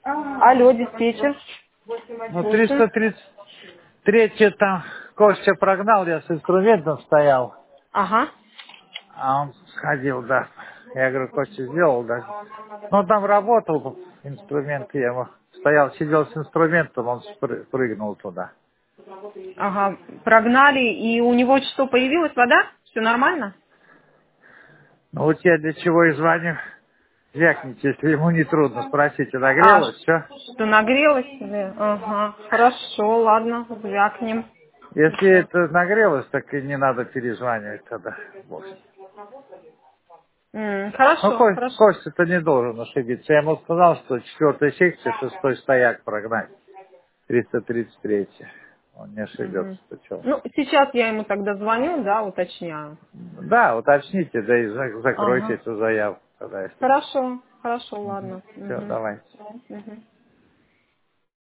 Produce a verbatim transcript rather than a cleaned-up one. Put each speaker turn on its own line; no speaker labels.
Алло, диспетчер.
Ну,
Слушаю.
триста тридцать три там Костя прогнал, я с инструментом стоял,
Ага.
а он сходил, да. Я говорю, Костя сделал, да. Ну, он там работал, инструмент я ему стоял, сидел с инструментом, он спры- прыгнул туда.
Ага. Прогнали, и у него что, появилась вода? Все нормально?
Ну, вот я для чего и звоню. Вякните, если ему не трудно, спросите,
А,
нагрелось, все?
что нагрелась? Да. Ага. Хорошо, ладно, звякнем.
Если
Сейчас.
это нагрелось, так и не надо перезванивать тогда. Боже.
М,
Ну,
Хорошо,
Ко-
хорошо.
Костя-то не должен ошибиться. Я ему сказал, что четвертая секция, шестой стояк прогнать. триста тридцать три. Он не ошибется.
Мгм.
Почему?
Ну, сейчас я ему тогда звоню, да, уточняю.
Да, уточните, да и за- закройте
Ага.
эту заявку тогда, если.
Хорошо, хорошо, ладно.
Все,
Мгм.
давайте.
Мгм.